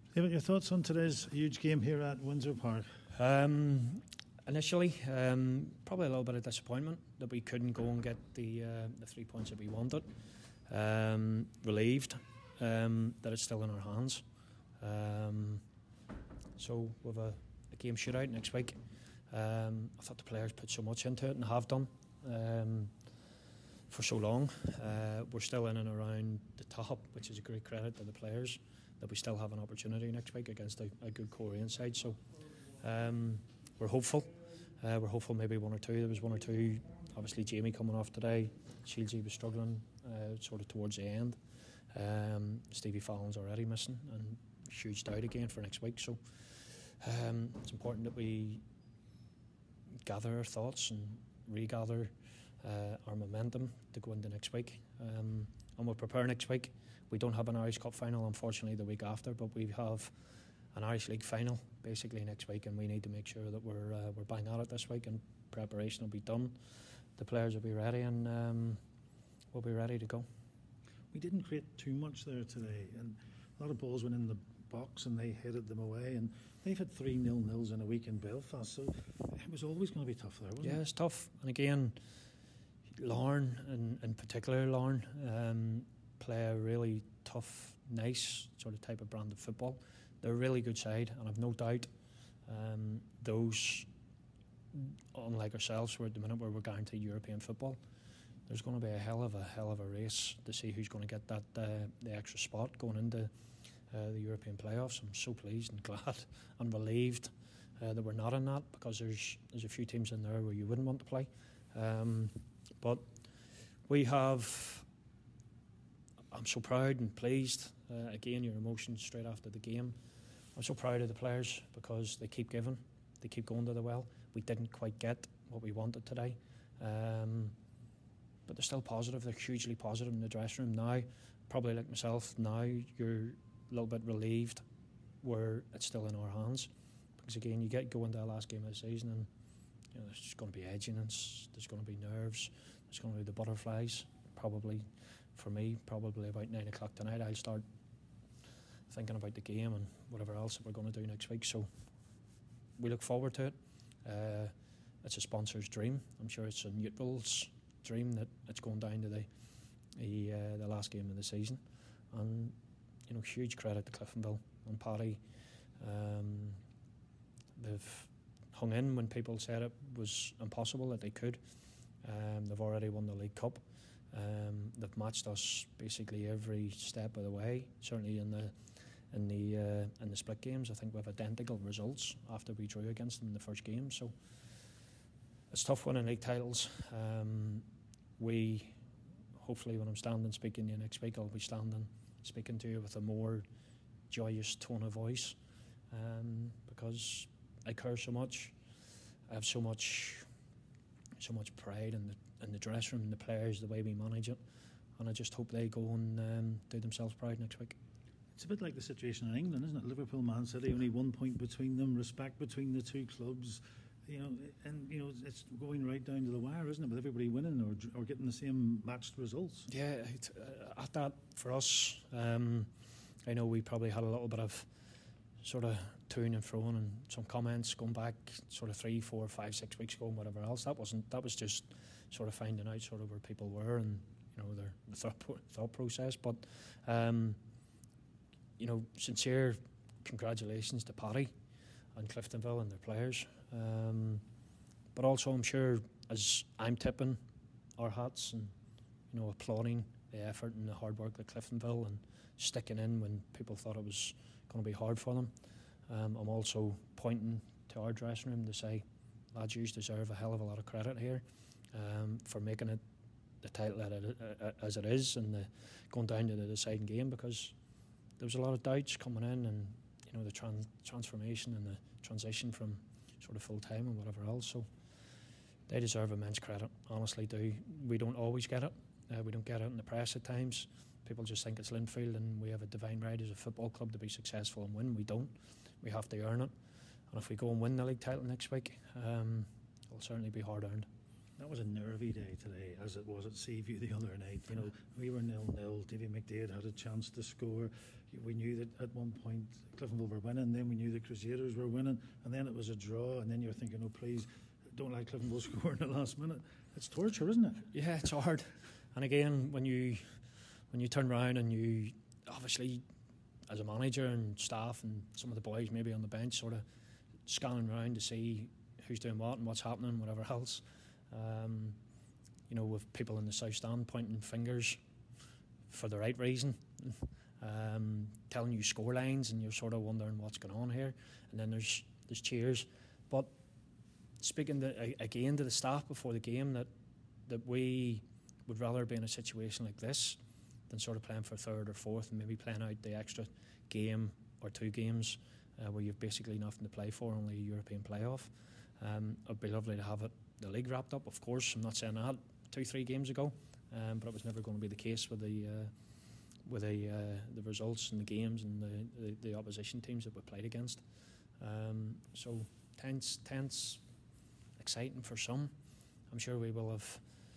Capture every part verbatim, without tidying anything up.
David, your thoughts on today's huge game here at Windsor Park? Um, initially, um, probably a little bit of disappointment that we couldn't go and get the uh, the three points that we wanted. Um, relieved um, that it's still in our hands. Um, so we've a, a game shootout next week. Um, I thought the players put so much into it and have done um, for so long. Uh, we're still in and around the top, which is a great credit to the players that we still have an opportunity next week against a, a good Korean side. So um, we're hopeful. Uh, we're hopeful maybe one or two. There was one or two. Obviously, Jamie coming off today. Shieldsy was struggling uh, sort of towards the end. Um, Stevie Fallon's already missing and huge doubt again for next week. So um, it's important that we gather our thoughts and regather uh, our momentum to go into next week. Um, and we'll prepare next week. We don't have an Irish Cup final, unfortunately, the week after, but we have an Irish League final basically next week, and we need to make sure that we're uh, we're bang at it this week, and preparation will be done. The players will be ready, and um, we'll be ready to go. We didn't create too much there today, and a lot of balls went in the box and they headed them away, and they've had three nil-nils in a week in Belfast, so it was always going to be tough there, wasn't yeah, it? Yeah, it's tough. And again, Larne, in, in particular Larne, um, play a really tough, nice sort of type of brand of football. They're a really good side, and I've no doubt um, those, unlike ourselves, we're at the minute where we're guaranteed European football. There's going to be a hell of a hell of a race to see who's going to get that uh, the extra spot going into uh, the European playoffs. I'm so pleased and glad and relieved uh, that we're not in that, because there's there's a few teams in there where you wouldn't want to play. Um, but we have. I'm so proud and pleased. Uh, again, your emotions straight after the game. I'm so proud of the players because they keep giving, they keep going to the well. We didn't quite get what we wanted today. Um, But they're still positive. They're hugely positive in the dressing room now. Probably like myself, now you're a little bit relieved where it's still in our hands. Because again, you get going to the last game of the season, and you know, there's just going to be edginess, there's going to be nerves, there's going to be the butterflies. Probably, for me, probably about nine o'clock tonight, I'll start thinking about the game and whatever else that we're going to do next week. So we look forward to it. Uh, it's a sponsor's dream. I'm sure it's a neutral's dream that it's going down to the the, uh, the last game of the season, and you know, huge credit to Cliftonville and Paddy. Um, they've hung in when people said it was impossible that they could. Um, they've already won the League Cup. Um, they've matched us basically every step of the way. Certainly in the in the uh, in the split games, I think we have identical results after we drew against them in the first game. So it's tough winning league titles. Um, we, hopefully when I'm standing speaking to you next week, I'll be standing speaking to you with a more joyous tone of voice, um, because I care so much. I have so much so much pride in the in the dressing room, in the players, the way we manage it, and I just hope they go and um, do themselves proud next week. It's a bit like the situation in England, isn't it? Liverpool, Man City, only one point between them, respect between the two clubs. You know, and you know, it's going right down to the wire, isn't it? With everybody winning or or getting the same matched results. Yeah, it, uh, at that for us, um, I know we probably had a little bit of sort of to-ing and fro-ing and some comments going back sort of three, four, five, six weeks ago and whatever else. That wasn't. That was just sort of finding out sort of where people were and you know their thought thought process. But um, you know, sincere congratulations to Paddy and Cliftonville and their players. Um, but also I'm sure as I'm tipping our hats and you know applauding the effort and the hard work at Cliftonville and sticking in when people thought it was going to be hard for them, um, I'm also pointing to our dressing room to say, lads, you deserve a hell of a lot of credit here um, for making it the title that it, uh, as it is and the, going down to the deciding game, because there was a lot of doubts coming in and you know the tran- transformation and the transition from sort of full time and whatever else. So they deserve immense credit, honestly do. We don't always get it. Uh, we don't get it in the press at times. People just think it's Linfield and we have a divine right as a football club to be successful and win. We don't. We have to earn it. And if we go and win the league title next week, um, it'll certainly be hard earned. That was a nervy day today, as it was at Seaview the other night. You know, we were nil-nil. Davy McDade had a chance to score. We knew that at one point Cliftonville were winning, then we knew the Crusaders were winning, and then it was a draw, and then you're thinking, oh, please, don't let Cliftonville score in the last minute. It's torture, isn't it? Yeah, it's hard. And again, when you when you turn around and you, obviously, as a manager and staff and some of the boys maybe on the bench, sort of scanning around to see who's doing what and what's happening, whatever else. Um, you know, with people in the south stand pointing fingers for the right reason, um, telling you score lines, and you're sort of wondering what's going on here. And then there's there's cheers. But speaking to, again to the staff before the game, that that we would rather be in a situation like this than sort of playing for third or fourth and maybe playing out the extra game or two games uh, where you've basically nothing to play for, only a European playoff. Um, it'd be lovely to have it, the league wrapped up, of course. I'm not saying that two, three games ago, um, but it was never going to be the case with the uh, with the uh, the results and the games and the, the, the opposition teams that we played against. Um, so tense, tense, exciting for some. I'm sure we will have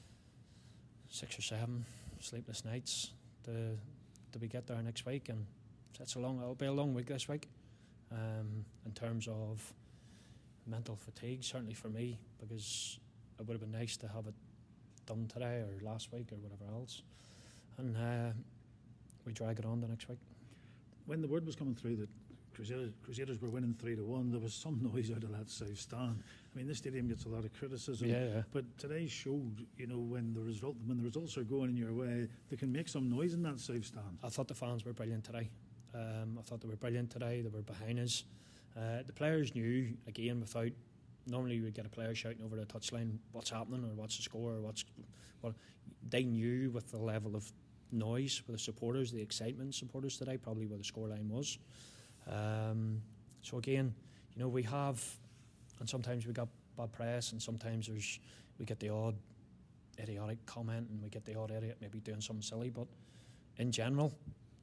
six or seven sleepless nights to to be get there next week, and that's a long. It'll be a long week this week, um, in terms of mental fatigue, certainly for me, because it would have been nice to have it done today or last week or whatever else, and uh, we drag it on the next week. When the word was coming through that Crusaders, Crusaders were winning three to one, there was some noise out of that south stand. I mean, this stadium gets a lot of criticism, Yeah, yeah. but today showed, you know, when the result when the results are going in your way, they can make some noise in that south stand. I thought the fans were brilliant today. Um, I thought they were brilliant today. They were behind us. Uh, the players knew, again, without, normally you would get a player shouting over the touchline what's happening or what's the score or what's, well, they knew with the level of noise with the supporters, the excitement supporters today, probably where the scoreline was. Um, so again, you know, we have, and sometimes we got bad press, and sometimes there's we get the odd idiotic comment, and we get the odd idiot maybe doing something silly. But in general,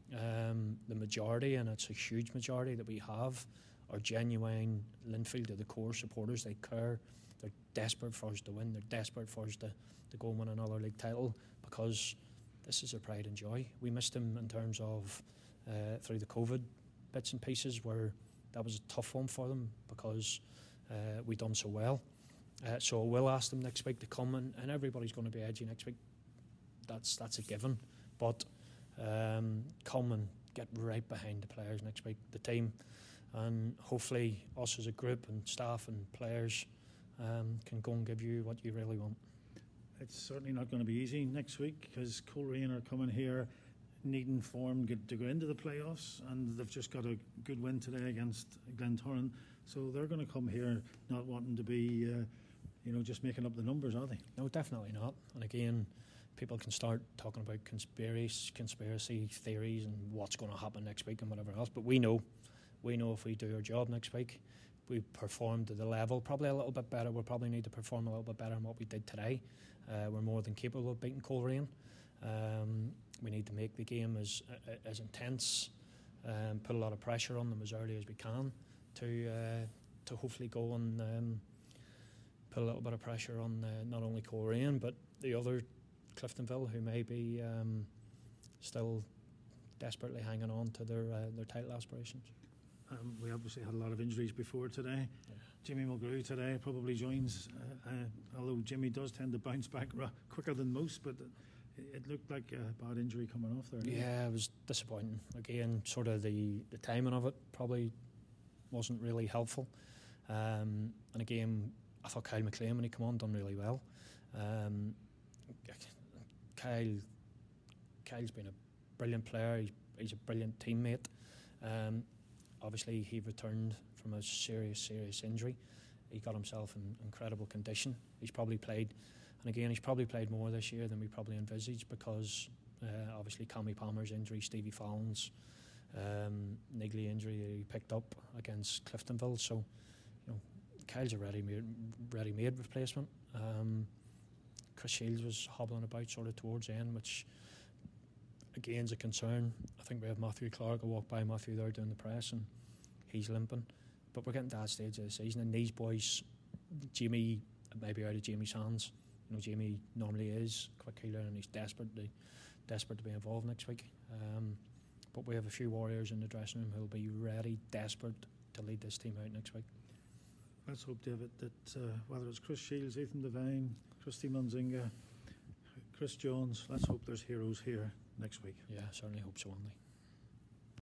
um, the majority, and it's a huge majority that we have, are genuine Linfield to the core supporters. They care. They're desperate for us to win. They're desperate for us to, to go and win another league title, because this is their pride and joy. We missed them in terms of uh, through the COVID bits and pieces, where that was a tough one for them, because uh, we done so well. Uh, so we'll ask them next week to come, and, and everybody's going to be edgy next week. That's that's a given. But um, come and get right behind the players next week, the team, and hopefully us as a group and staff and players um, can go and give you what you really want. It's certainly not going to be easy next week, because Coleraine are coming here needing form to go into the playoffs, and they've just got a good win today against Glentoran. So they're going to come here not wanting to be, uh, you know, just making up the numbers, are they? No, definitely not. And again, people can start talking about conspiracy, conspiracy theories and what's going to happen next week and whatever else. But we know, we know if we do our job next week, we perform to the level, probably a little bit better. We'll probably need to perform a little bit better than what we did today. Uh, we're more than capable of beating Coleraine. Um, we need to make the game as uh, as intense, um, put a lot of pressure on them as early as we can to uh, to hopefully go and um, put a little bit of pressure on uh, not only Coleraine but the other Cliftonville, who may be um, still desperately hanging on to their uh, their title aspirations. Um, we obviously had a lot of injuries before today. Yeah. Jimmy Mulgrew today probably joins, uh, uh, although Jimmy does tend to bounce back ra- quicker than most, but it, it looked like a bad injury coming off there. Yeah, it was disappointing. Again, sort of the, the timing of it probably wasn't really helpful. Um, and again, I thought Kyle McLean, when he came on, done really well. Um, Kyle, Kyle's been a brilliant player. He's, he's a brilliant teammate. Um, Obviously, he returned from a serious, serious injury. He got himself in incredible condition. He's probably played, and again, he's probably played more this year than we probably envisaged, because uh, obviously Cammy Palmer's injury, Stevie Fallon's um, niggly injury he picked up against Cliftonville. So, you know, Kyle's a ready-made, ready-made replacement. Um, Chris Shields was hobbling about sort of towards the end, which again is a concern. I think we have Matthew Clark. I walked by Matthew there doing the press, and he's limping. But we're getting to that stage of the season, and these boys, Jamie, maybe out of Jamie's hands, you know, Jamie normally is a quick healer and he's desperate to, desperate to be involved next week. Um, but we have a few warriors in the dressing room who will be ready, desperate to lead this team out next week. Let's hope, David, that uh, whether it's Chris Shields, Ethan Devine, Christy Munzinga, Chris Jones, let's hope there's heroes here next week. Yeah, certainly hope so, Andy.